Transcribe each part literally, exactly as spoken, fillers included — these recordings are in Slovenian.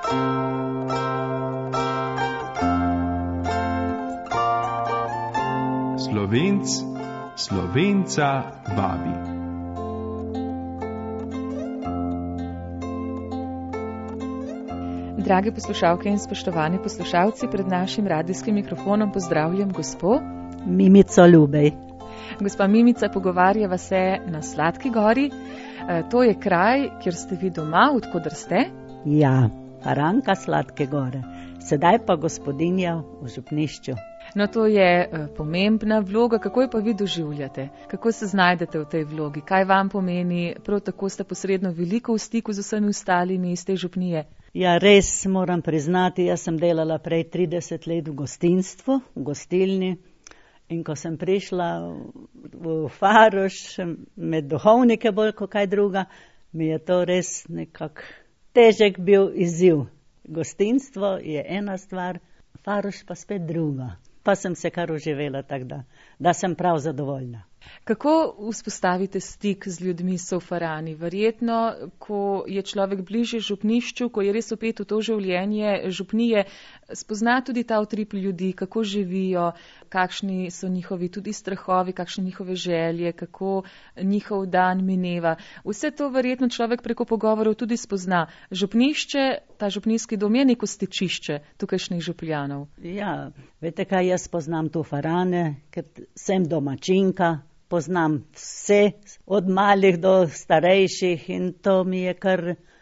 Slovenc Slovenca vabi. Drage poslušalke in spoštovani poslušalci, pred našim radijskim mikrofonom pozdravljam gospo Mimico Ljubej. Gospa Mimica, pogovarjava se na Sladki gori. E, to je kraj, kjer ste vi doma, odkudar ste? Ja, Faranka Sladke gore. Sedaj pa gospodinja v župnišču. No, to je e, pomembna vloga. Kako jo pa vi doživljate? Kako se znajdete v tej vlogi? Kaj vam pomeni? Prav tako ste posredno veliko v stiku z vsemi ostalimi iz te župnije. Ja, res moram priznati, jaz sem delala prej trideset let v gostinstvu, v gostilni. In ko sem prišla v Faroš med duhovnike bolj kot kaj druga, mi je to res nekako težek bil izziv. Gostinstvo je ena stvar, Faroš pa spet druga. Pa sem se kar uživela tako, da, da sem prav zadovoljna. Kako vzpostavite stik z ljudmi so v Farani? Verjetno, ko je človek bližje župnišču, ko je res vpet v to življenje župnije, spozna tudi ta utrip ljudi, kako živijo, kakšni so njihovi tudi strahovi, kakšne njihove želje, kako njihov dan mineva. Vse to verjetno človek preko pogovorov tudi spozna. Župnišče, ta župnijski dom je neko stičišče tukajšnjih župljanov. Ja, veste kaj, jaz poznam tu Farane, ker sem domačinka. Poznam vse, od malih do starejših in to mi je kar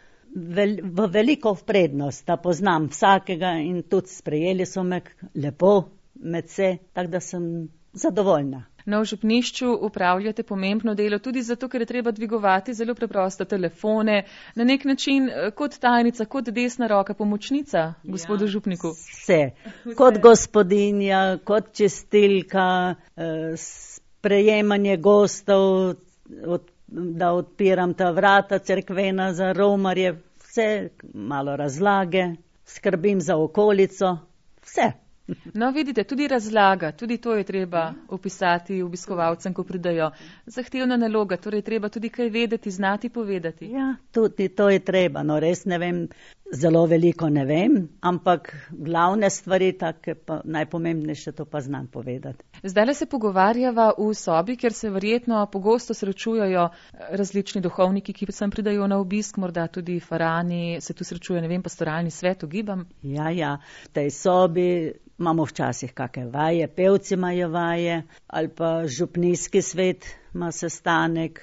vel, v veliko v prednost, da poznam vsakega in tudi sprejeli so me lepo med se, tako da sem zadovoljna. No, v župnišču upravljate pomembno delo tudi zato, ker je treba dvigovati zelo preprosto telefone, na nek način kot tajnica, kot desna roka, pomočnica gospodu ja, župniku. Vse, kot gospodinja, kot čistilka, eh, prejemanje gostov, od, da odpiram ta vrata cerkvena za romarje, vse, malo razlage, skrbim za okolico, vse. No, vidite, tudi razlaga, tudi to je treba opisati obiskovalcem, ko pridajo. Zahtevna naloga, torej treba tudi kaj vedeti, znati povedati. Ja, tudi to je treba, no res ne vem, zelo veliko ne vem, ampak glavne stvari, take pa najpomembnejše, to pa znam povedati. Zdaj se pogovarjava v sobi, kjer se verjetno pogosto srečujejo različni duhovniki, ki sem pridajo na obisk, morda tudi Farani, se tu srečuje, ne vem, pastoralni svet, ugibam. Ja, ja, v tej sobi imamo včasih kakšne vaje, pevci imajo vaje, ali pa župnijski svet ima sestanek,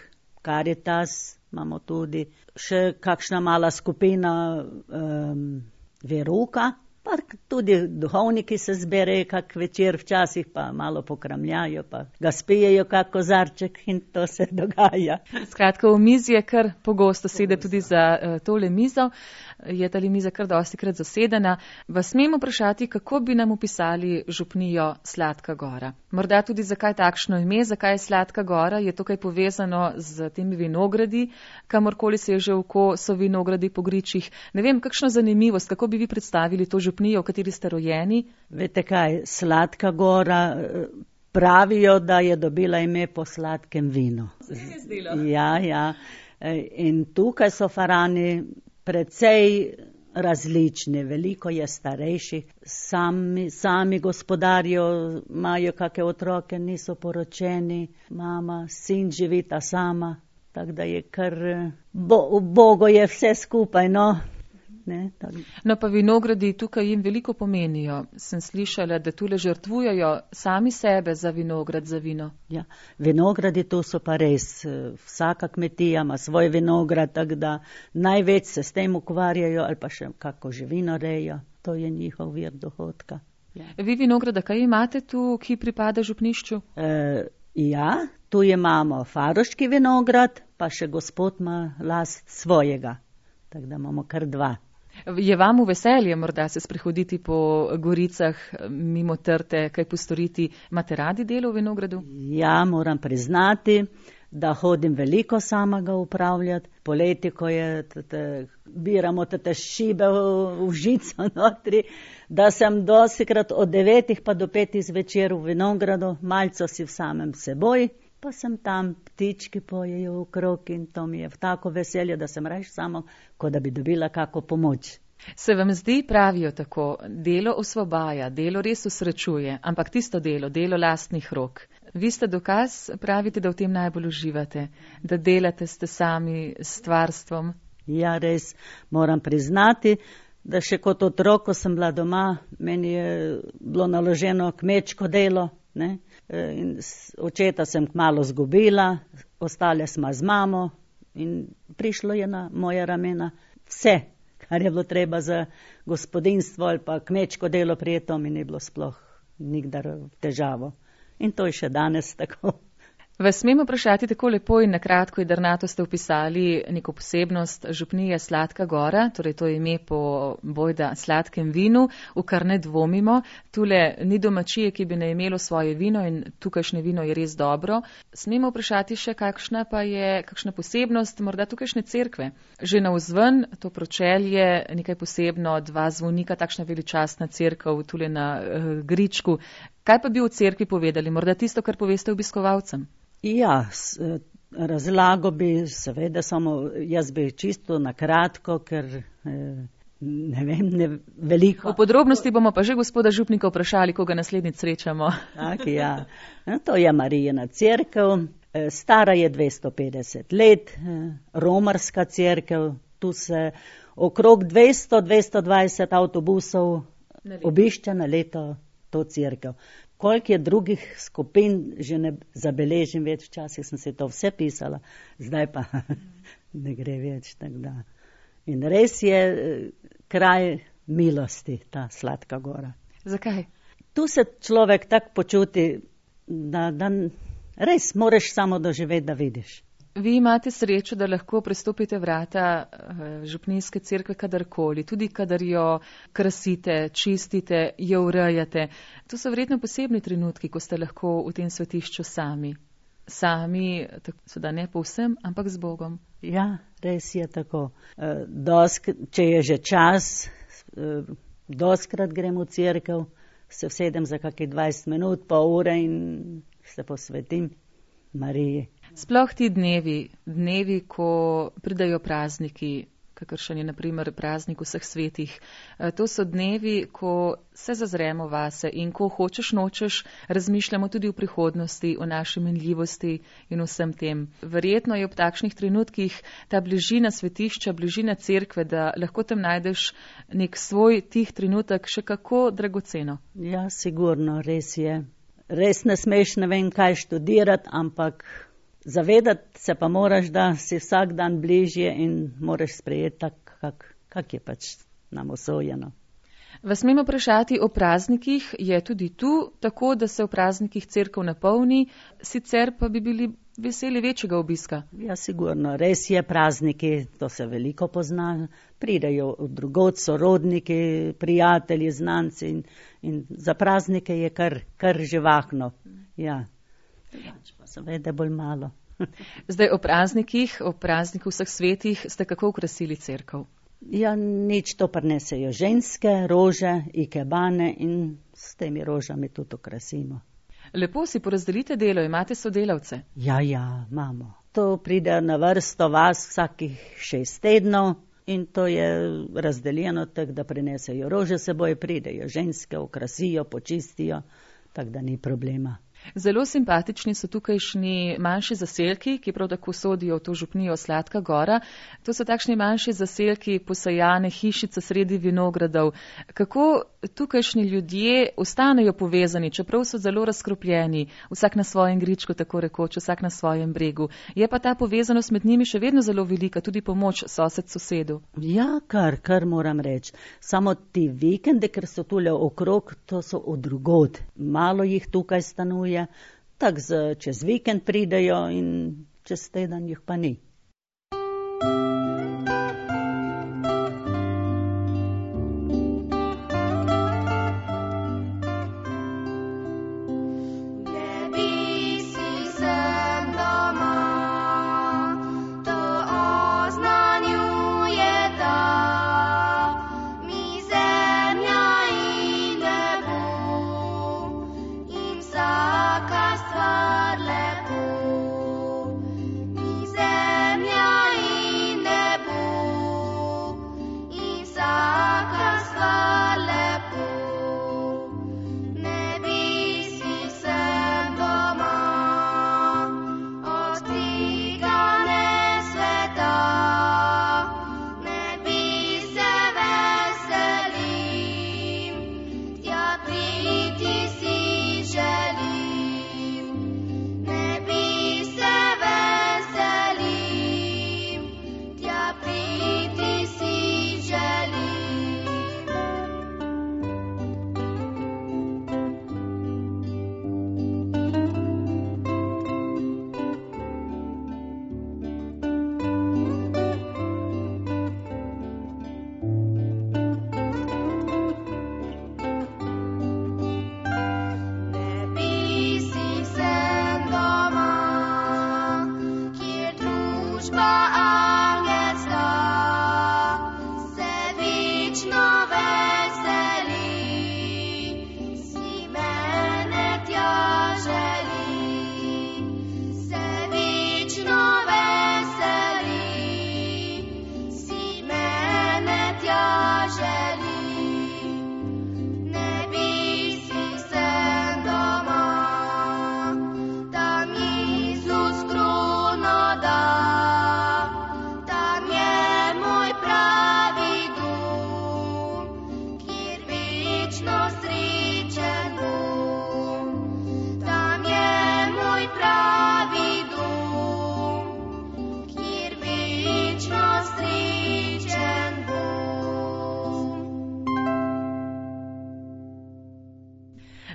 Karitas imamo tudi, še kakšna mala skupina um, veruka, pa tudi duhovniki se zberejo kak večer, včasih pa malo pokramljajo, pa ga spijejo kak kozarček in to se dogaja. Skratka, v mizi je kar pogosto sede tudi za uh, tole mizo. Je ta miza kar dosti krat zasedena. Vas smemo vprašati, kako bi nam opisali župnijo Sladka gora? Morda tudi zakaj takšno ime, zakaj je Sladka gora? Je to kaj povezano z temi vinogradi? Kamorkoli se je že oko, so vinogradi po gričih. Ne vem, kakšno zanimivost, kako bi vi predstavili to župnijo, v kateri ste rojeni? Veste kaj, Sladka gora, pravijo, da je dobila ime po sladkem vinu. Se je zdelo? Ja, ja. In tukaj so Farani precej različni, veliko je starejših, sami, sami gospodarjo imajo kakšne otroke, niso poročeni, mama, sin živita sama, tako da je kar, bo, Bogo je vse skupaj, no. Ne, no pa vinogradi tukaj jim veliko pomenijo. Sem slišala, da tule žrtvujejo sami sebe za vinograd, za vino. Ja, vinogradi tu so pa res, vsaka kmetija ima svoj vinograd, tako da največ se s tem ukvarjajo ali pa še kako živino rejo, to je njihov vir dohodka. Ja. Vi vinograda, kaj imate tu, ki pripada župnišču? E, ja, tu imamo faroški vinograd, pa še gospod ima last svojega, tako da imamo kar dva. Je vam v veselje morda se sprehoditi po goricah, mimo Trte, kaj postoriti? Imate radi delo v vinogradu? Ja, moram priznati, da hodim veliko samega upravljati. Poleti, ko je, tete, biramo tete šibe v, v žico notri, da sem dosikrat od devetih pa do petih zvečer v vinogradu, malco si v samem seboj, pa sem tam, ptički pojejo okrog in to mi je v tako veselje, da sem reš samo, kot da bi dobila kako pomoč. Se vam zdi, pravijo tako, delo osvobaja, delo res usrečuje, ampak tisto delo, delo lastnih rok. Vi ste dokaz, pravite, da v tem najbolj uživate, da delate ste sami s stvarstvom. Ja, res moram priznati, da še kot otrok, ko sem bila doma, meni je bilo naloženo kmečko delo, ne? In očeta sem kmalu zgubila, ostale smo z mamo in prišlo je na moja ramena vse, kar je bilo treba za gospodinstvo ali pa kmečko delo, prijeto mi ni bilo sploh nikdar težavo. In to je še danes tako. Vas smemo vprašati tako lepo in nakratko, jedrnato ste opisali neko posebnost župnije Sladka Gora, torej to je ime po bojda sladkem vinu, v kar ne dvomimo. Tule ni domačije, ki bi ne imelo svoje vino in tukajšnje vino je res dobro. Smemo vprašati še, kakšna pa je, kakšna posebnost morda tukajšnje cerkve. Že navzven, to pročelje, nekaj posebno, dva zvonika, takšna veličastna cerkev tule na uh, Gričku. Kaj pa bi v cerkvi povedali? Morda tisto, kar poveste obiskovalcem? Ja, s, razlago bi seveda samo, jaz bi čisto na kratko, ker ne vem, ne veliko. V podrobnosti bomo pa že gospoda župnika vprašali, ko ga naslednjič srečamo. Tak, ja. To je Marijina cerkev, stara je dvesto petdeset let, romarska cerkev, tu se okrog dvesto do dvesto dvajset avtobusov obišče na leto to cerkev. Koliko je drugih skupin, že ne zabeležim več, včasih sem se to vse pisala, zdaj pa ne gre več. Da. In res je kraj milosti, ta Sladka Gora. Zakaj? Tu se človek tako počuti, da, da res moraš samo doživeti, da vidiš. Vi imate srečo, da lahko prestopite vrata župnijske cerkve kadarkoli, tudi kadar jo krasite, čistite, jo urejate. To so verjetno posebni trenutki, ko ste lahko v tem svetišču sami. Sami, seveda ne povsem, ampak z Bogom. Ja, res je tako. Dosk, če je že čas, doskrat grem v cerkev, se vsedem za kakih dvajset minut, pol ure in se posvetim Mariji. Sploh ti dnevi, dnevi, ko pridajo prazniki, kakršen je naprimer praznik vseh svetih, to so dnevi, ko se zazremo vase in ko hočeš nočeš, razmišljamo tudi o prihodnosti, o naši minljivosti in vsem tem. Verjetno je ob takšnih trenutkih ta bližina svetišča, bližina cerkve, da lahko tam najdeš nek svoj tih trenutek še kako dragoceno. Ja, sigurno, res je. Res ne smeš ne vem kaj študirati, ampak zavedati se pa moraš, da si vsak dan bližje in moraš sprejeti tak, kak, kak je pač nam usojeno. Vas smemo vprašati o praznikih, je tudi tu tako, da se v praznikih cerkev napolni, sicer pa bi bili veseli večjega obiska? Ja, sigurno, res je, prazniki, to se veliko pozna, pridejo od drugod sorodniki, prijatelji, znanci in, in za praznike je kar, kar živahno. Ja. Pa seveda bolj malo. Zdaj o praznikih, o prazniku vseh svetih ste kako okrasili cerkev? Ja, nič to prinesejo ženske, rože, ikebane in s temi rožami tudi okrasimo. Lepo si porazdelite delo, imate sodelavce? Ja, ja, imamo. To pride na vrsto vas vsakih šest tednov in to je razdeljeno tako, da prinesejo rože seboj, pridejo ženske, okrasijo, počistijo, tako da ni problema. Zelo simpatični so tukajšnji manjši zaselki, ki prav tako sodijo v to župnijo Sladka Gora. To so takšni manjši zaselki, posajane hišice sredi vinogradov. Kako tukajšnji ljudje ostanejo povezani, čeprav so zelo razkropljeni, vsak na svojem gričku, tako rekoč, vsak na svojem bregu. Je pa ta povezanost med njimi še vedno zelo velika, tudi pomoč sosed sosedu. Ja, kar, kar moram reči. Samo ti vikende, ker so tule okrog, to so od drugod. Malo jih tukaj stanuje. Tako čez vikend pridejo in čez teden jih pa ni. Stvar lepo, mi zemlja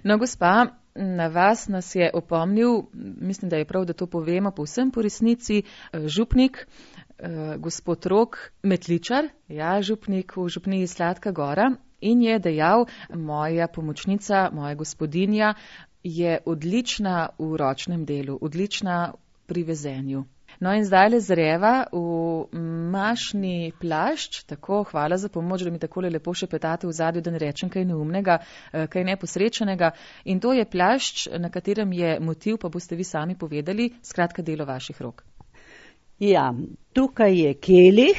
No, gospa, na vas nas je opomnil, mislim, da je prav, da to povemo povsem po resnici, župnik, gospod Rok Metličar, ja, župnik v župniji Sladka Gora, in je dejal, moja pomočnica, moja gospodinja je odlična v ročnem delu, odlična pri vezenju. No in zdaj le zreva v mašni plašč, tako, hvala za pomoč, da mi takole lepo še petate v zadju, da ne rečem kaj neumnega, kaj neposrečenega. In to je plašč, na katerem je motiv, pa boste vi sami povedali, skratka delo vaših rok. Ja, tukaj je kelih,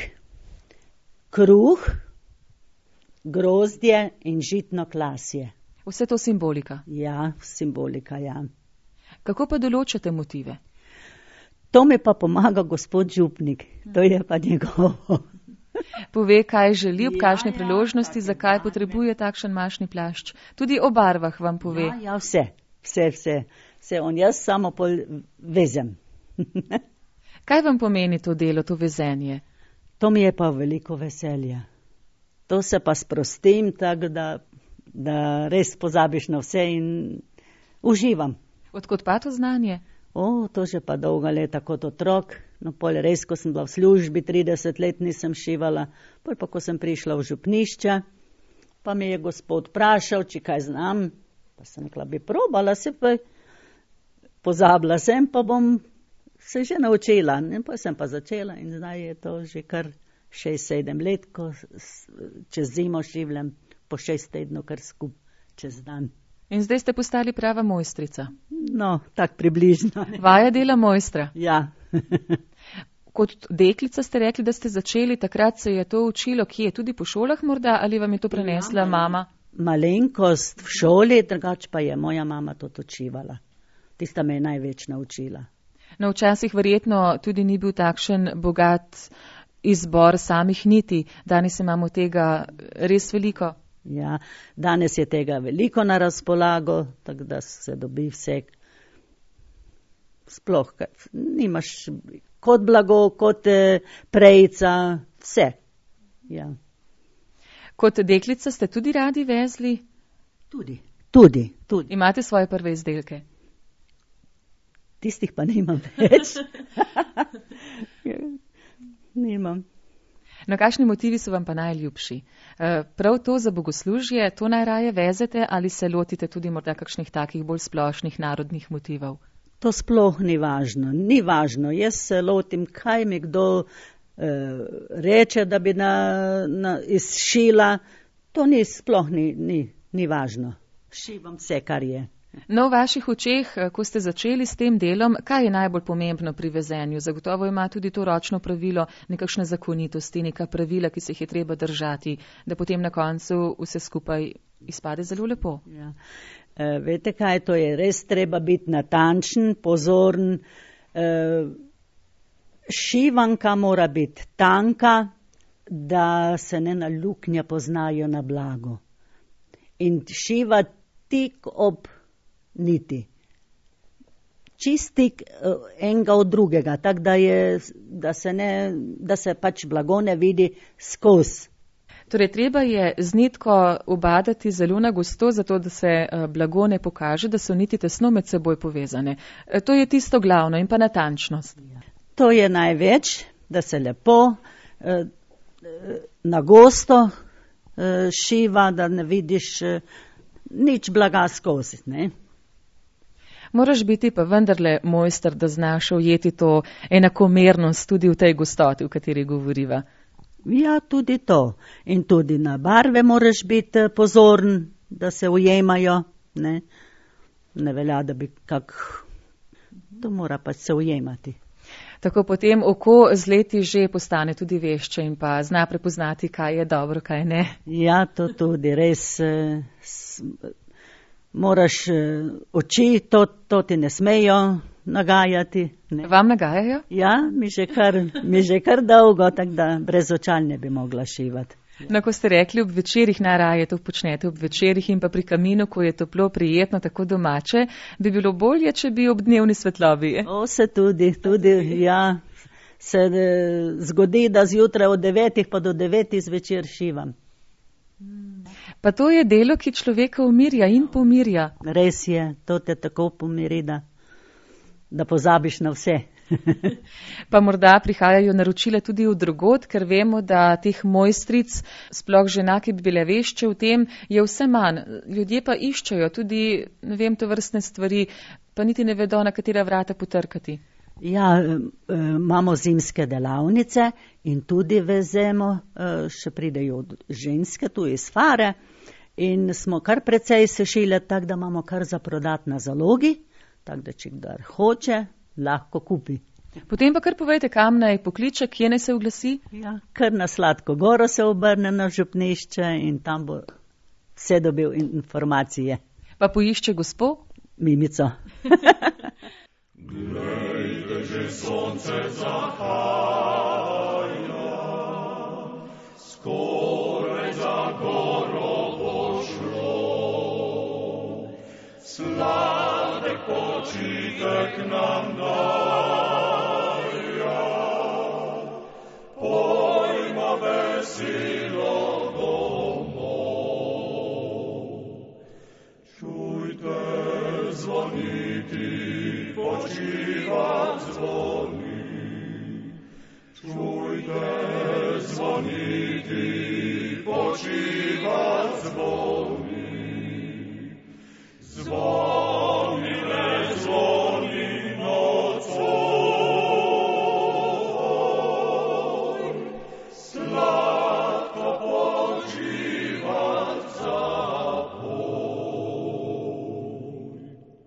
kruh, grozdje in žitno klasje. Vse to simbolika? Ja, simbolika, ja. Kako pa določate motive? To mi pa pomaga gospod župnik, to je pa njegovo. Pove, kaj želi, ob Ja, kakšne ja, priložnosti, take zakaj barve. potrebuje takšen mašni plašč. Tudi o barvah vam pove. Ja, ja, vse, vse, vse, vse, on jaz samo pol vezem. Kaj vam pomeni to delo, to vezenje? To mi je pa veliko veselja. To se pa sprostim, tako da, da res pozabiš na vse in uživam. Odkot pa to znanje? O, to že pa dolga leta kot otrok. No, pol res, ko sem bila v službi, trideset let nisem šivala. Pol pa, ko sem prišla v župnišče, pa me je gospod vprašal, či kaj znam. Pa sem rekla, bi probala se, pa pozabila sem, pa bom se že naučila. In pa sem pa začela in zdaj je to že kar šest, sedem let, ko s- čez zimo šivljam po šest tednov kar skup čez dan. In zdaj ste postali prava mojstrica. No, tak približno. Vaja dela mojstra. Ja. Kot deklica ste rekli, da ste začeli, takrat se je to učilo, kje? Tudi po šolah morda, ali vam je to prenesla Ja, mama? Malenkost v šoli, drugače pa je moja mama to točivala. Tista me je največ naučila. No, včasih verjetno tudi ni bil takšen bogat izbor samih niti. Danes imamo tega res veliko. Ja, danes je tega veliko na razpolago, tako da se dobi vse. Sploh, kaj, nimaš kot blago, kot eh, prejca, vse. Ja. Kot deklica ste tudi radi vezli? Tudi. Tudi, tudi. Imate svoje prve izdelke? Tistih pa nimam več. Nimam. No, kakšni motivi so vam pa najljubši? Eh, Prav to za bogoslužje, to najraje vezete ali se lotite tudi morda kakšnih takih bolj splošnih narodnih motivov? To sploh ni važno, ni važno. Jaz se lotim, kaj mi kdo eh, reče, da bi na, na, izšila. To ni, sploh ni, ni, ni važno. Šivam vse, kar je. No, v vaših očeh, eh, ko ste začeli s tem delom, kaj je najbolj pomembno pri vezenju? Zagotovo ima tudi to ročno pravilo nekakšne zakonitosti, neka pravila, ki se jih je treba držati, da potem na koncu vse skupaj izpade zelo lepo. Ja. E, veste kaj, to je res treba biti natančen, pozoren. E, šivanka mora biti tanka, da se ne na luknja poznajo na blago. In šiva tik ob niti. Čistik uh, enega od drugega, tako da, je, da, se ne, da se pač blago ne vidi skozi. Torej, treba je z nitko ubadati zelo na gosto, zato da se eh, blago ne pokaže, da so niti tesno med seboj povezane. Eh, To je tisto glavno in pa natančnost. To je največ, da se lepo eh, eh, na gosto eh, šiva, da ne vidiš eh, nič blaga skozi. Ne? Moraš biti pa vendarle mojster, da znaš ujeti to enakomernost tudi v tej gostoti, v kateri govoriva. Ja, tudi to. In tudi na barve moraš biti eh, pozoren, da se ujemajo. Ne, ne velja, da bi kak... To mora pa se ujemati. Tako potem oko z leti že postane tudi vešče in pa zna prepoznati, kaj je dobro, kaj ne. Ja, to tudi res. eh, s- Moraš eh, oči, to, to ti ne smejo nagajati. Ne. Vam nagajajo? Ja, mi že kar, mi že kar dolgo, tako da brez očal ne bi mogla šivati. No, ko ste rekli, ob večerih najraje to počnete, ob večerih in pa pri kaminu, ko je toplo, prijetno, tako domače, bi bilo bolje, če bi ob dnevni svetlobi. O, se tudi, tudi, ja, se eh, zgodi, da zjutraj od devetih pa do devetih zvečer šivam. Pa to je delo, ki človeka umirja in pomirja. Res je, to te tako pomiri, da, da pozabiš na vse. Pa morda prihajajo naročila tudi v drugod, ker vemo, da teh mojstric, sploh žena, ki bi bile vešče v tem, je vse manj. Ljudje pa iščejo tudi, ne vem, to vrstne stvari, pa niti ne vedo, na katera vrata potrkati. Ja, imamo zimske delavnice in tudi vezemo, še pridejo ženske tu iz Fare in smo kar precej sešile, tako da imamo kar za prodat na zalogi, tako da če kdor hoče, lahko kupi. Potem pa kar povejte, kam naj pokliče, kje naj se oglasi? Ja, kar na Sladko goro se obrne na župnišče in tam bo vse dobil informacije. Pa poišče gospo? Mimico. Glejte, že sonce zahaja, skoraj za goro bo šlo. Sladek počitek nam daja, pojmo veselo domov. Čujte zvoniti, počivat zvoni. Čujte zvoniti, počivat zvoni. Zvoni, ne zvoni nocoj, sladko počivat zapoj.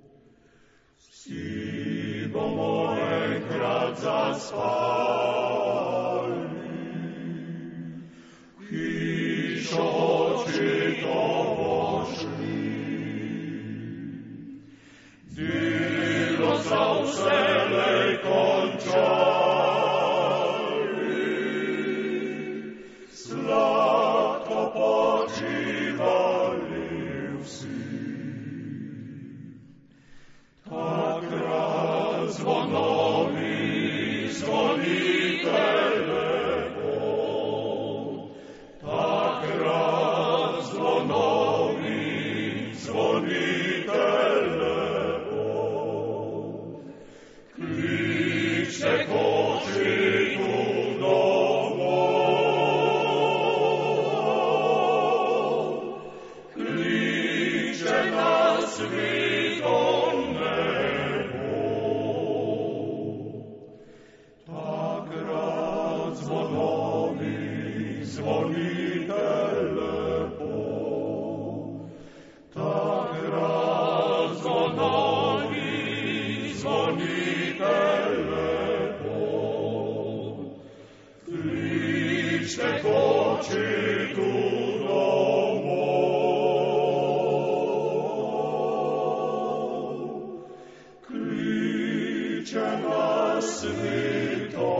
Vsi bomo enkrat zaspali, hišo očetovo šli. Delo za vselej končali, sladko počivali vsi. Takrat zvonovi zvonite lepo, takrat zvonovi zvonite lepo. Kličte kočitu domov, kličte na svito nebo. Takrat zvonovi zvonite lepo, takrat zvonovi zvonite lepo. Kličte kočitu domov, kliče na svito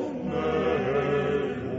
nebo.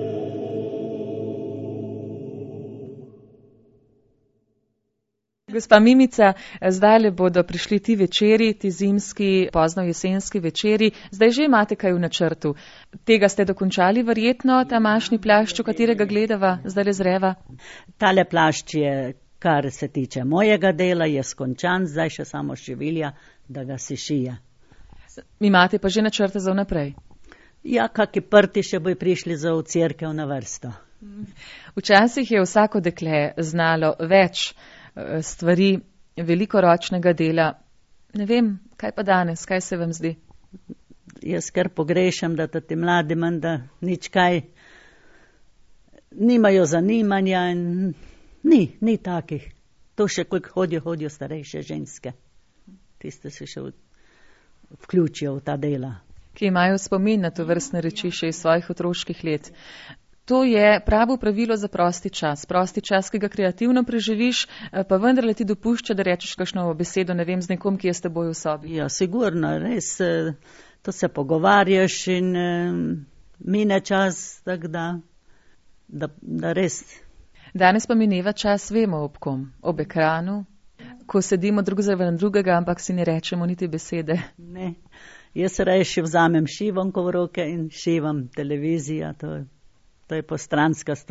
Gospa Mimica, zdaj le bodo prišli ti večeri, ti zimski, pozno jesenski večeri. Zdaj že imate kaj v načrtu. Tega ste dokončali verjetno, ta mašni plašč, v katerega gledava, zdaj le zreva? Tale plašč je, kar se tiče mojega dela, je skončan, zdaj še samo šivilja, da ga si šije. Imate pa že načrte za vnaprej? Ja, kaki prti še bojo prišli za v cerkev na vrsto. Včasih je vsako dekle znalo več stvari, veliko ročnega dela. Ne vem, kaj pa danes, kaj se vam zdi? Jaz kar pogrešam, da ti mladi menda nič kaj nimajo zanimanja in ni, ni takih. To še koliko hodijo, hodijo starejše ženske. Tiste se še vključijo v ta dela. Ki imajo spomin na to vrstne reči še iz svojih otroških let. To je pravo pravilo za prosti čas. Prosti čas, ki ga kreativno preživiš, pa vendarle ti dopušča, da rečeš kakšno besedo, ne vem, z nekom, ki je s teboj v sobi. Ja, sigurno, res, to se pogovarjaš in mine čas, tako da, da, da res. Danes pa mineva čas, vemo ob kom, ob ekranu, ko sedimo drug zraven drugega, ampak si ne rečemo niti besede. Ne, jaz reši vzamem šivonko v roke in šivam televizija, to je. To je postranska stvar.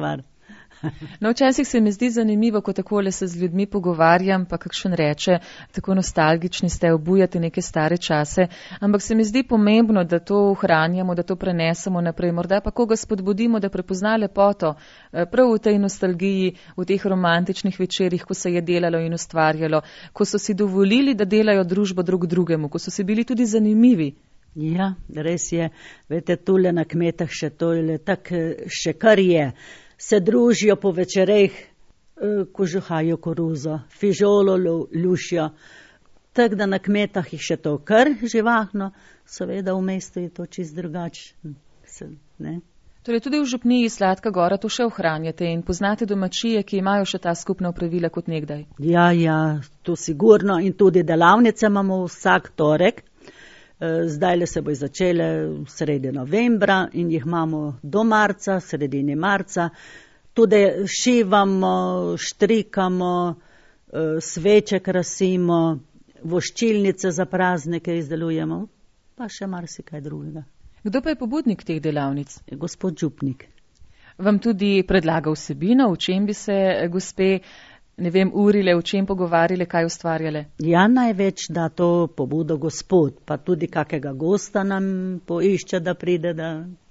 No, včasih se mi zdi zanimivo, ko takole se z ljudmi pogovarjam, pa kakšen reče, tako nostalgični ste, obujate neke stare čase, ampak se mi zdi pomembno, da to ohranjamo, da to prenesemo naprej, morda pa koga spodbudimo, da prepozna lepoto prav v tej nostalgiji, v teh romantičnih večerih, ko se je delalo in ustvarjalo, ko so si dovolili, da delajo družbo drug drugemu, ko so si bili tudi zanimivi. Ja, res je. Vete, tule na kmetah še to je, tak še kar je. Se družijo po večereh, ko žuhajo koruzo, fižolo lušijo. Tako da na kmetah je še to kar živahno, seveda v mestu je to čist drugačno. Torej tudi v župniji Sladka Gora to še ohranjate in poznate domačije, ki imajo še ta skupna opravila kot nekdaj? Ja, ja, to sigurno in tudi delavnice imamo vsak torek. Zdaj le se bo začele sredi novembra in jih imamo do marca, sredini marca. Tudi šivamo, štrikamo, sveče krasimo, voščilnice za praznike izdelujemo, pa še marsikaj drugega. Kdo pa je pobudnik teh delavnic? Gospod župnik. Vam tudi predlaga vsebino, v čem bi se gospe, ne vem, urile, v čem pogovarjale, kaj ustvarjale? Ja, največ da to pobudo gospod, pa tudi kakega gosta nam poišče, da pride, da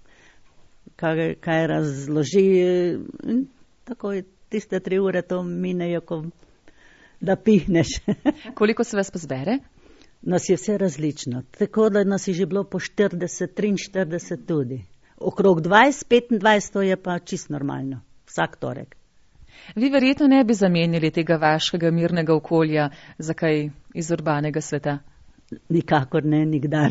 kaj, kaj razloži. Tako tiste tri ure to minejo, ko da pihneš. Koliko se vas pa zbere? Nas je vse različno, tako da nas je že bilo po štirideset, triinštirideset tudi. Okrog dvajset, petindvajset to je pa čist normalno, vsak torek. Vi verjetno ne bi zamenjali tega vašega mirnega okolja za kaj iz urbanega sveta? Nikakor ne, nikdar.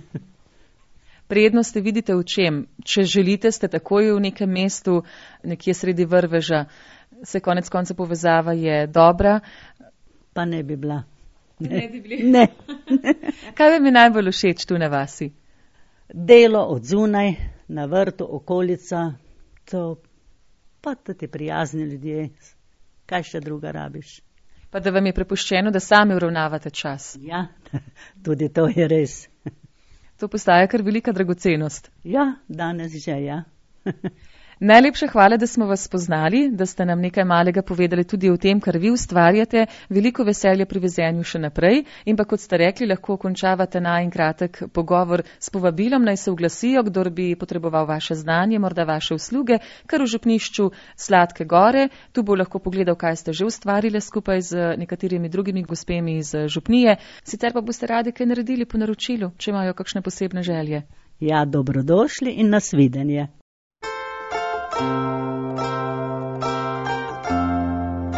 Prednosti vidite v čem? Če želite, ste takoj v nekem mestu, nekje sredi vrveža, se konec konca povezava je dobra? Pa ne bi bila. Ne, ne bi bili? Ne. Kaj vam je najbolj všeč tu na vasi? Delo od zunaj, na vrtu, okolica, to pa tudi prijazni ljudje, kaj še druga rabiš. Pa da vam je prepuščeno, da sami uravnavate čas. Ja, tudi to je res. To postaja kar velika dragocenost. Ja, danes že, ja. Najlepša hvala, da smo vas spoznali, da ste nam nekaj malega povedali tudi o tem, kar vi ustvarjate. Veliko veselja pri vezenju še naprej in pa, kot ste rekli, lahko končavate najin kratek pogovor s povabilom, naj se oglasijo, kdor bi potreboval vaše znanje, morda vaše usluge, kar v župnišču Sladke Gore. Tu bo lahko pogledal, kaj ste že ustvarili skupaj z nekaterimi drugimi gospemi iz župnije. Sicer pa boste radi kaj naredili po naročilu, če imajo kakšne posebne želje. Ja, dobrodošli in nasvidenje.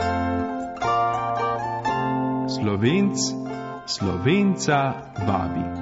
Slovenc Slovenca vabi.